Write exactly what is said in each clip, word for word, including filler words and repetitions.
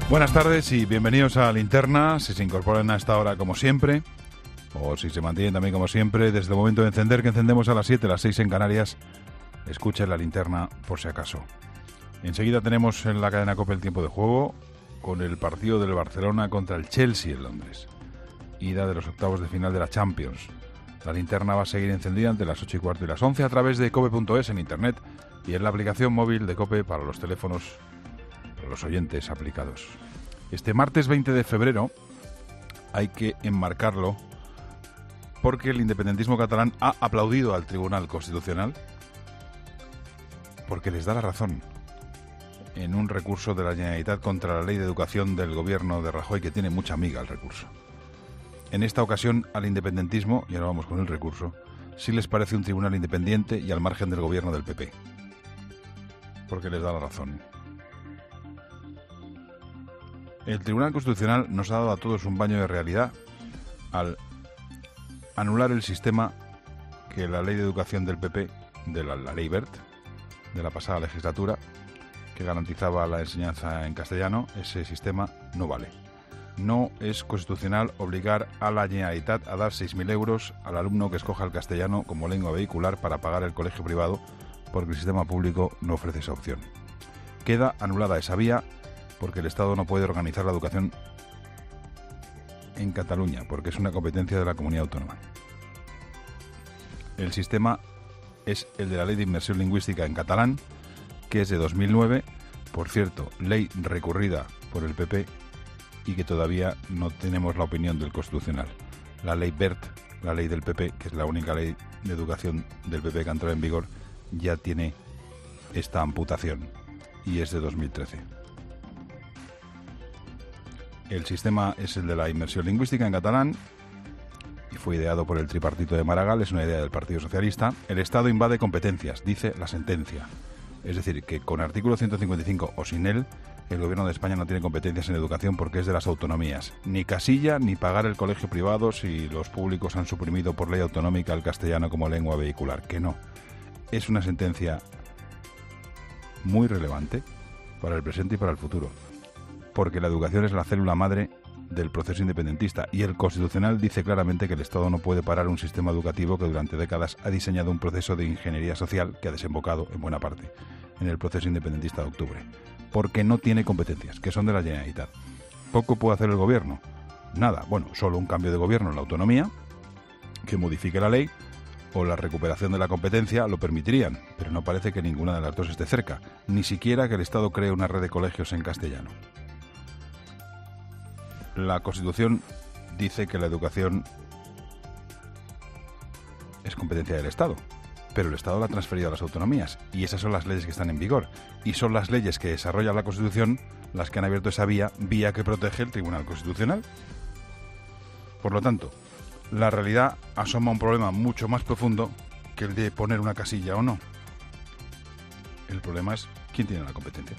Buenas tardes y bienvenidos a Linterna. Si se incorporan a esta hora como siempre, o si se mantienen también como siempre, desde el momento de encender, que encendemos a las siete, las seis en Canarias, escuchen la linterna por si acaso. Enseguida tenemos en la cadena COPE el tiempo de juego con el partido del Barcelona contra el Chelsea en Londres. Ida de los octavos de final de la Champions. La linterna va a seguir encendida entre las ocho y cuarto y las once a través de cope punto es en internet y en la aplicación móvil de COPE para los teléfonos, para los oyentes aplicados. Este martes veinte de febrero hay que enmarcarlo porque el independentismo catalán ha aplaudido al Tribunal Constitucional porque les da la razón en un recurso de la Generalitat contra la Ley de Educación del gobierno de Rajoy, que tiene mucha miga el recurso. En esta ocasión al independentismo, y ahora vamos con el recurso, sí les parece un tribunal independiente y al margen del gobierno del P P, porque les da la razón. El Tribunal Constitucional nos ha dado a todos un baño de realidad al anular el sistema que la Ley de Educación del P P, de la, la Ley Wert, de la pasada legislatura, que garantizaba la enseñanza en castellano. Ese sistema no vale. No es constitucional obligar a la Generalitat a dar seis mil euros al alumno que escoja el castellano como lengua vehicular para pagar el colegio privado, porque el sistema público no ofrece esa opción. Queda anulada esa vía porque el Estado no puede organizar la educación en Cataluña, porque es una competencia de la comunidad autónoma. El sistema es el de la Ley de Inmersión Lingüística en catalán, que es de dos mil nueve, por cierto, ley recurrida por el P P y que todavía no tenemos la opinión del Constitucional. La Ley Wert, la ley del P P, que es la única ley de educación del P P que ha entrado en vigor, ya tiene esta amputación y es de dos mil trece. El sistema es el de la inmersión lingüística en catalán y fue ideado por el tripartito de Maragall, es una idea del Partido Socialista. El Estado invade competencias, dice la sentencia. Es decir, que con artículo ciento cincuenta y cinco o sin él, el Gobierno de España no tiene competencias en educación porque es de las autonomías. Ni casilla ni pagar el colegio privado si los públicos han suprimido por ley autonómica el castellano como lengua vehicular. Que no. Es una sentencia muy relevante para el presente y para el futuro, porque la educación es la célula madre del proceso independentista y el Constitucional dice claramente que el Estado no puede parar un sistema educativo que durante décadas ha diseñado un proceso de ingeniería social que ha desembocado, en buena parte, en el proceso independentista de octubre, porque no tiene competencias, que son de la Generalitat. Poco puede hacer el Gobierno, nada, bueno, solo un cambio de gobierno en la autonomía, que modifique la ley, o la recuperación de la competencia lo permitirían, pero no parece que ninguna de las dos esté cerca, ni siquiera que el Estado cree una red de colegios en castellano. La Constitución dice que la educación es competencia del Estado, pero el Estado la ha transferido a las autonomías y esas son las leyes que están en vigor y son las leyes que desarrolla la Constitución las que han abierto esa vía, vía que protege el Tribunal Constitucional. Por lo tanto, la realidad asoma un problema mucho más profundo que el de poner una casilla o no. El problema es quién tiene la competencia.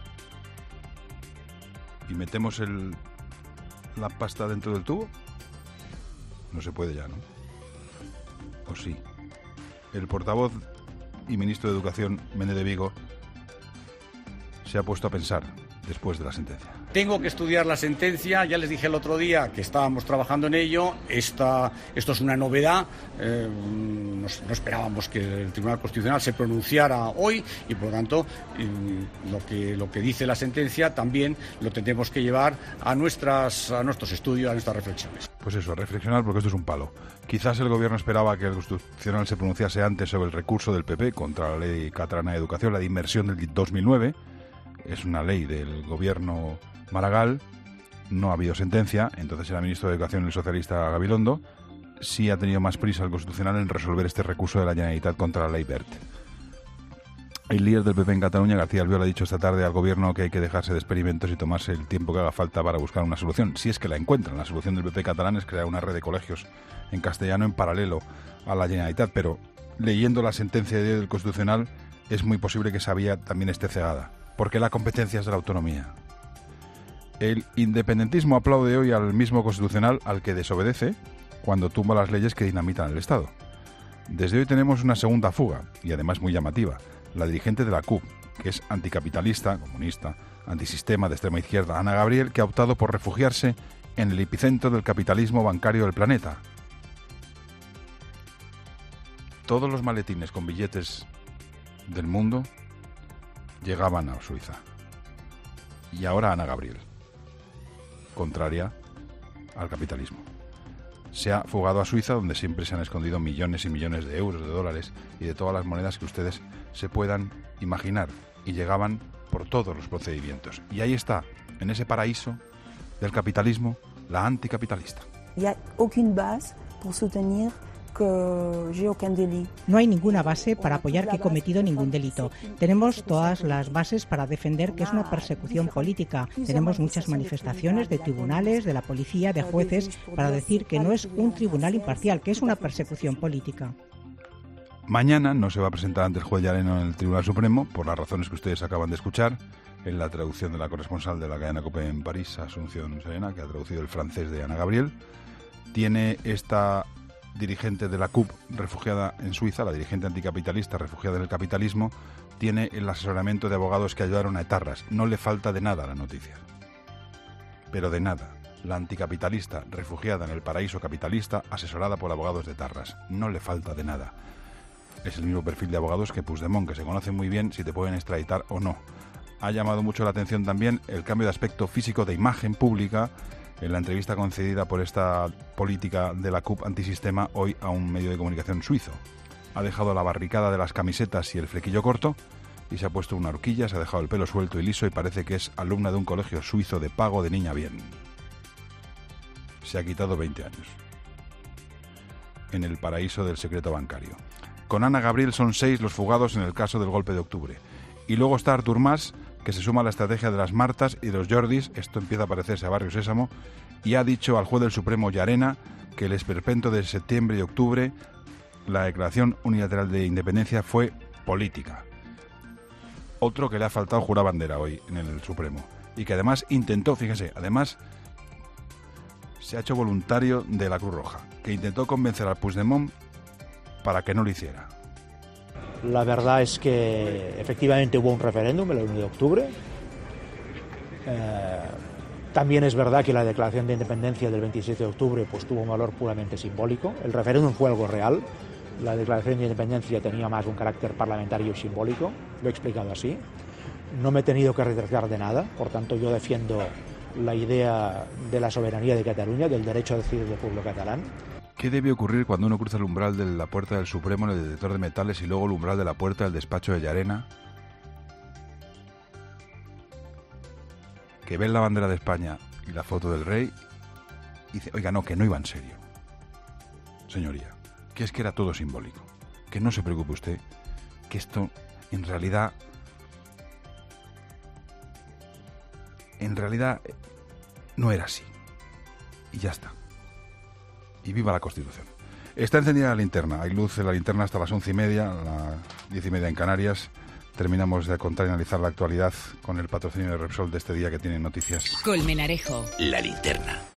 Y metemos el la pasta dentro del tubo. No se puede ya, ¿no? ¿O sí? El portavoz y ministro de Educación, Méndez de Vigo, se ha puesto a pensar después de la sentencia. Tengo que estudiar la sentencia, ya les dije el otro día que estábamos trabajando en ello. Esta, esto es una novedad, eh, no, no esperábamos que el Tribunal Constitucional se pronunciara hoy y por lo tanto eh, lo, que, lo que dice la sentencia también lo tendremos que llevar a, nuestras, a nuestros estudios, a nuestras reflexiones. Pues eso, reflexionar porque esto es un palo. Quizás el Gobierno esperaba que el Constitucional se pronunciase antes sobre el recurso del P P contra la Ley Catalana de Educación, la de inmersión del dos mil nueve. Es una ley del Gobierno Maragall, no ha habido sentencia, entonces era ministro de Educación el socialista Gabilondo. Sí ha tenido más prisa el Constitucional en resolver este recurso de la Generalitat contra la Ley Wert. El líder del P P en Cataluña, García Albiol, ha dicho esta tarde al Gobierno que hay que dejarse de experimentos y tomarse el tiempo que haga falta para buscar una solución, si es que la encuentran. La solución del P P catalán es crear una red de colegios en castellano en paralelo a la Generalitat, pero leyendo la sentencia del Constitucional es muy posible que esa vía también esté cegada, porque la competencia es de la autonomía. El independentismo aplaude hoy al mismo Constitucional al que desobedece cuando tumba las leyes que dinamitan el Estado. Desde hoy tenemos una segunda fuga, y además muy llamativa, la dirigente de la C U P, que es anticapitalista, comunista, antisistema de extrema izquierda, Ana Gabriel, que ha optado por refugiarse en el epicentro del capitalismo bancario del planeta. Todos los maletines con billetes del mundo llegaban a Suiza. Y ahora Ana Gabriel, contraria al capitalismo, se ha fugado a Suiza, donde siempre se han escondido millones y millones de euros, de dólares y de todas las monedas que ustedes se puedan imaginar, y llegaban por todos los procedimientos. Y ahí está, en ese paraíso del capitalismo, la anticapitalista. No hay ninguna base para apoyar que he cometido ningún delito. Tenemos todas las bases para defender que es una persecución política. Tenemos muchas manifestaciones de tribunales, de la policía, de jueces, para decir que no es un tribunal imparcial, que es una persecución política. Mañana no se va a presentar ante el juez Llarena en el Tribunal Supremo, por las razones que ustedes acaban de escuchar, en la traducción de la corresponsal de la cadena COPE en París, Asunción Serena, que ha traducido el francés de Ana Gabriel. Tiene esta dirigente de la C U P refugiada en Suiza, la dirigente anticapitalista refugiada en el capitalismo, tiene el asesoramiento de abogados que ayudaron a etarras. No le falta de nada a la noticia. Pero de nada. La anticapitalista refugiada en el paraíso capitalista, asesorada por abogados de etarras. No le falta de nada. Es el mismo perfil de abogados que Puigdemont, que se conocen muy bien si te pueden extraditar o no. Ha llamado mucho la atención también el cambio de aspecto físico de imagen pública en la entrevista concedida por esta política de la C U P antisistema hoy a un medio de comunicación suizo. Ha dejado la barricada de las camisetas y el flequillo corto y se ha puesto una horquilla, se ha dejado el pelo suelto y liso y parece que es alumna de un colegio suizo de pago de niña bien. Se ha quitado veinte años. En el paraíso del secreto bancario. Con Ana Gabriel son seis los fugados en el caso del golpe de octubre. Y luego está Artur Mas, que se suma a la estrategia de las Martas y de los Jordis, esto empieza a parecerse a Barrio Sésamo, y ha dicho al juez del Supremo Llarena que el esperpento de septiembre y octubre, la declaración unilateral de independencia, fue política. Otro que le ha faltado jurar bandera hoy en el Supremo, y que además intentó, fíjese, además se ha hecho voluntario de la Cruz Roja, que intentó convencer al Puigdemont para que no lo hiciera. La verdad es que efectivamente hubo un referéndum el uno de octubre. Eh, también es verdad que la declaración de independencia del veintisiete de octubre pues, tuvo un valor puramente simbólico. El referéndum fue algo real. La declaración de independencia tenía más un carácter parlamentario y simbólico. Lo he explicado así. No me he tenido que retractar de nada. Por tanto, yo defiendo la idea de la soberanía de Cataluña, del derecho a decidir del pueblo catalán. ¿Qué debe ocurrir cuando uno cruza el umbral de la puerta del Supremo en el detector de metales y luego el umbral de la puerta del despacho de Llarena? Que ven la bandera de España y la foto del rey y dice, oiga, no, que no iba en serio. Señoría, que es que era todo simbólico. Que no se preocupe usted, que esto en realidad... En realidad no era así. Y ya está. Y viva la Constitución. Está encendida la linterna. Hay luz en la linterna hasta las once y media, las diez y media en Canarias. Terminamos de contar y analizar la actualidad con el patrocinio de Repsol de este día que tiene noticias. Colmenarejo. La linterna.